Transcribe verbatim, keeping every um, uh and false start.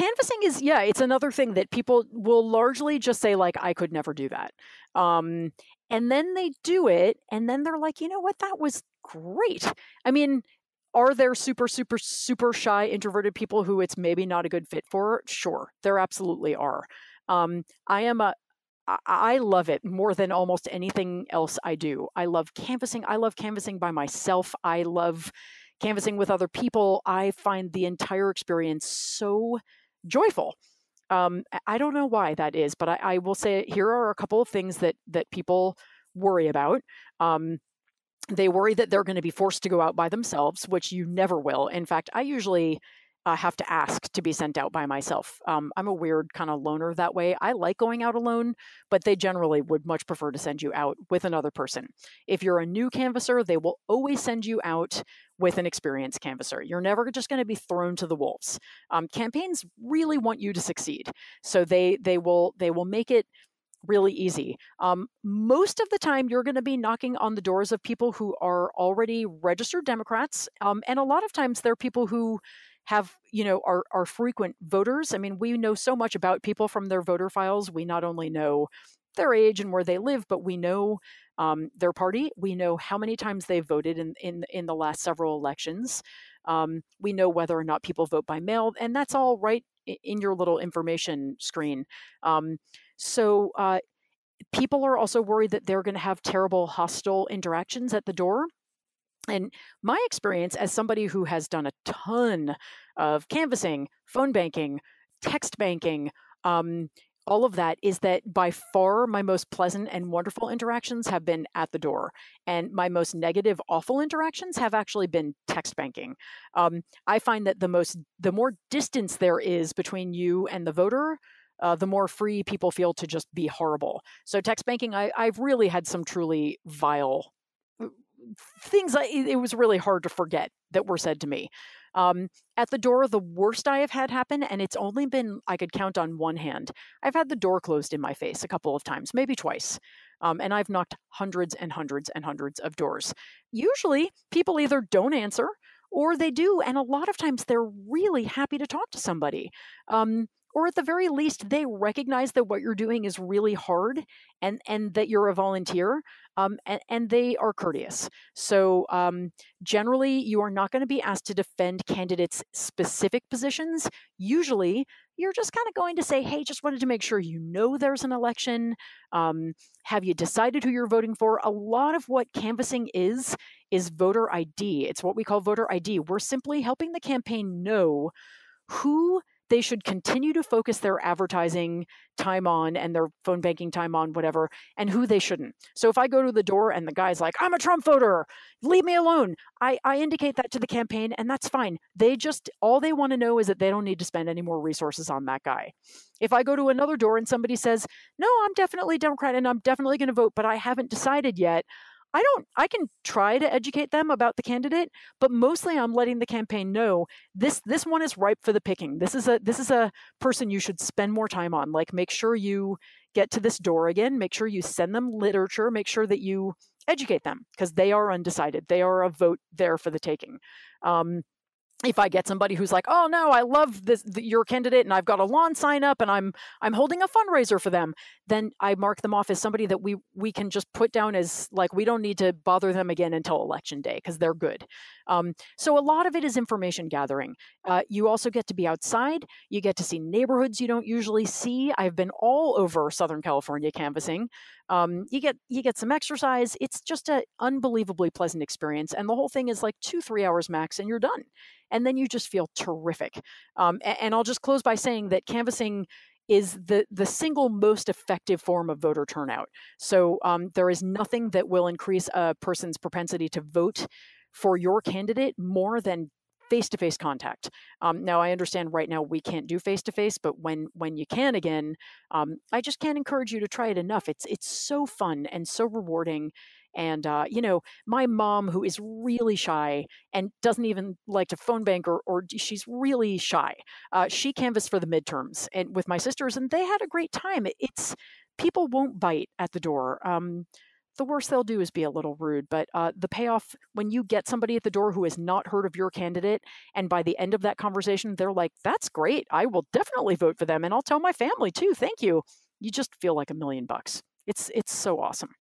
canvassing is, yeah, it's another thing that people will largely just say, like, I could never do that. Um, and then they do it, and then they're like, you know what, that was great. I mean, are there super, super, super shy, introverted people who it's maybe not a good fit for? Sure, there absolutely are. Um, I am a, I I love it more than almost anything else I do. I love canvassing. I love canvassing by myself. I love canvassing with other people. I find the entire experience so joyful. Um, I I don't know why that is, but I, I will say here are a couple of things that that people worry about. Um, they worry that they're going to be forced to go out by themselves, which you never will. In fact, I usually uh, have to ask to be sent out by myself. Um, I'm a weird kind of loner that way. I like going out alone, but they generally would much prefer to send you out with another person. If you're a new canvasser, they will always send you out with an experienced canvasser. You're never just going to be thrown to the wolves. Um, campaigns really want you to succeed, so they they will they will make it really easy. Um, most of the time, you're going to be knocking on the doors of people who are already registered Democrats, um, and a lot of times they're people who have, you know, are are frequent voters. I mean, we know so much about people from their voter files. We not only know their age and where they live, but we know um, their party. We know how many times they've voted in in in the last several elections. Um, we know whether or not people vote by mail, and that's all right in your little information screen. Um, so uh, people are also worried that they're going to have terrible hostile interactions at the door. And my experience as somebody who has done a ton of canvassing, phone banking, text banking, um, all of that is that by far my most pleasant and wonderful interactions have been at the door. And my most negative, awful interactions have actually been text banking. Um, I find that the most, the more distance there is between you and the voter, uh, the more free people feel to just be horrible. So text banking, I, I've really had some truly vile things. I, it was really hard to forget that were said to me. Um, at the door, the worst I have had happen, and it's only been, I could count on one hand. I've had the door closed in my face a couple of times, maybe twice. Um, and I've knocked hundreds and hundreds and hundreds of doors. Usually, people either don't answer or they do. And a lot of times they're really happy to talk to somebody. Um, or at the very least, they recognize that what you're doing is really hard and, and that you're a volunteer, um, and, and they are courteous. So um, generally, you are not going to be asked to defend candidates' specific positions. Usually, you're just kind of going to say, hey, just wanted to make sure you know there's an election. Um, have you decided who you're voting for? A lot of what canvassing is, is voter I D. It's what we call voter I D. We're simply helping the campaign know who they should continue to focus their advertising time on and their phone banking time on, whatever, and who they shouldn't. So if I go to the door and the guy's like, I'm a Trump voter, leave me alone, I, I indicate that to the campaign, and that's fine. They just, all they want to know is that they don't need to spend any more resources on that guy. If I go to another door and somebody says, no, I'm definitely Democrat and I'm definitely going to vote, but I haven't decided yet, I don't, I can try to educate them about the candidate, but mostly I'm letting the campaign know this, this one is ripe for the picking. This is a, this is a person you should spend more time on. Like, make sure you get to this door again, make sure you send them literature, make sure that you educate them because they are undecided. They are a vote there for the taking. Um, If I get somebody who's like, oh no, I love this, the, your candidate, and I've got a lawn sign up, and I'm I'm holding a fundraiser for them, then I mark them off as somebody that we we can just put down as like we don't need to bother them again until election day because they're good. Um, so a lot of it is information gathering. Uh, you also get to be outside. You get to see neighborhoods you don't usually see. I've been all over Southern California canvassing. Um, you get you get some exercise. It's just an unbelievably pleasant experience, and the whole thing is like two three hours max, and you're done. And then you just feel terrific. Um, and, and I'll just close by saying that canvassing is the, the single most effective form of voter turnout. So um, there is nothing that will increase a person's propensity to vote for your candidate more than face-to-face contact. Um, now, I understand right now we can't do face-to-face, but when when you can again, um, I just can't encourage you to try it enough. It's it's so fun and so rewarding. And, uh, you know, my mom, who is really shy and doesn't even like to phone bank or, or she's really shy, uh, she canvassed for the midterms and with my sisters, and they had a great time. It's people won't bite at the door. Um, the worst they'll do is be a little rude. But uh, the payoff when you get somebody at the door who has not heard of your candidate, and by the end of that conversation, they're like, "That's great. I will definitely vote for them, and I'll tell my family too. Thank you." You just feel like a million bucks. It's it's so awesome.